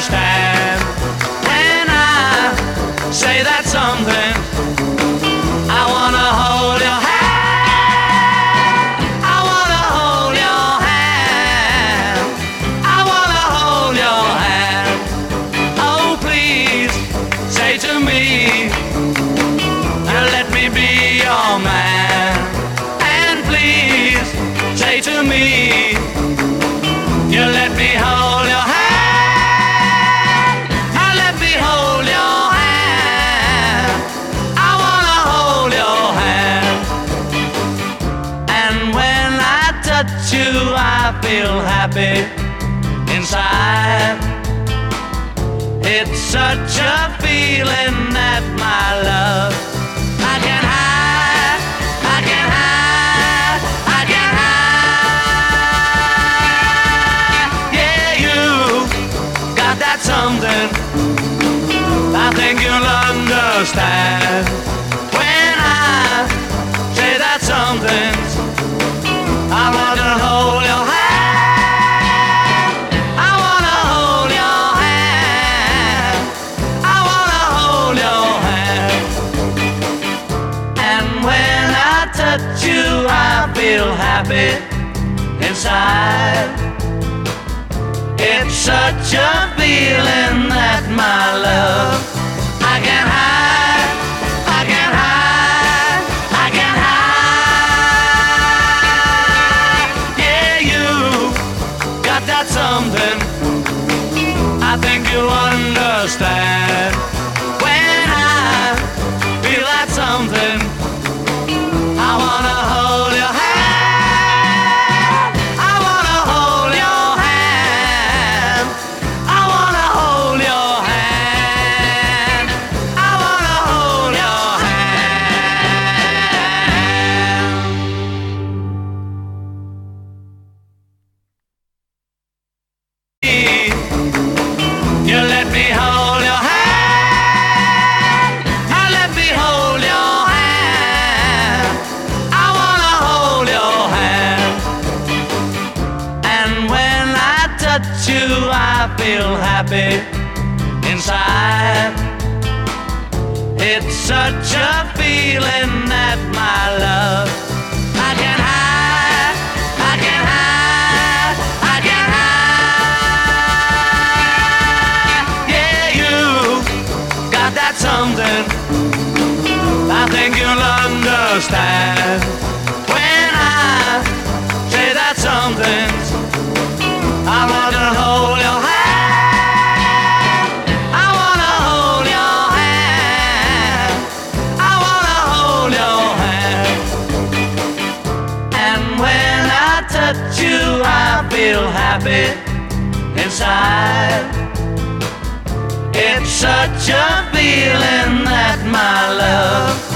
understand when I say that something. I wanna hold your hand. I wanna hold your hand. I wanna hold your hand. Oh, please say to me, let me be your man. And please say to me, you let me hold your hand. Let me hold your hand. I wanna hold your hand. And when I touch you, I feel happy inside. It's such a feeling that my love I can hide, I can hide, I can hide. Yeah, you got that something I think you'll understand when I say that something. I want to hold your hand. I want to hold your hand. I want to hold your hand. And when I touch you, I feel happy inside. It's such a feeling that my love I can hide, I can hide, I can hide. Yeah, you got that something I think you'll understand when I feel that something. I wanna hold your hand. I wanna hold your hand. I wanna hold your hand. I wanna hold your hand. You let me hold your hand. Let me hold your hand. I wanna hold your hand. And when I touch you, I feel happy inside. It's such a feeling that my love I can hide, I can hide, I can hide. Yeah, you got that something I think you'll understand when I say that something. I wanna hold your hand. I wanna hold your hand. I wanna hold your hand. And when I touch you, I feel happy inside. It's such a feeling that my love